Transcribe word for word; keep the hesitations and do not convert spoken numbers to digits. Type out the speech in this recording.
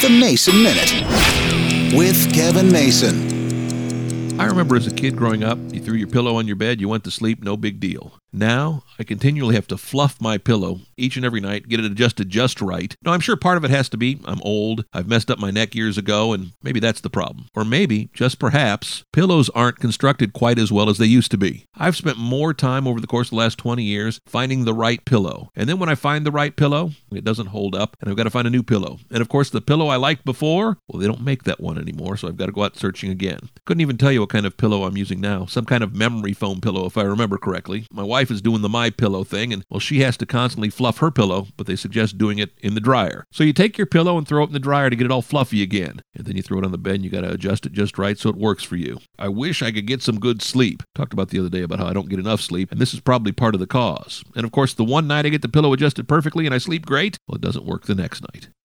The Mason Minute with Kevin Mason. I remember as a kid growing up, you threw your pillow on your bed, you went to sleep, no big deal. Now, I continually have to fluff my pillow each and every night, get it adjusted just right. Now, I'm sure part of it has to be I'm old, I've messed up my neck years ago, and maybe that's the problem. Or maybe, just perhaps, pillows aren't constructed quite as well as they used to be. I've spent more time over the course of the last twenty years finding the right pillow. And then when I find the right pillow, it doesn't hold up, and I've got to find a new pillow. And of course, the pillow I liked before, well, they don't make that one anymore, so I've got to go out searching again. Couldn't even tell you what kind of pillow I'm using now. Some kind of memory foam pillow, if I remember correctly. My wife is doing the My Pillow thing, and well, she has to constantly fluff her pillow, but they suggest doing it in the dryer. So you take your pillow and throw it in the dryer to get it all fluffy again, and then you throw it on the bed and you got to adjust it just right so it works for you. I wish I could get some good sleep. Talked about the other day about how I don't get enough sleep, and this is probably part of the cause. And of course, the one night I get the pillow adjusted perfectly and I sleep great, well, it doesn't work the next night.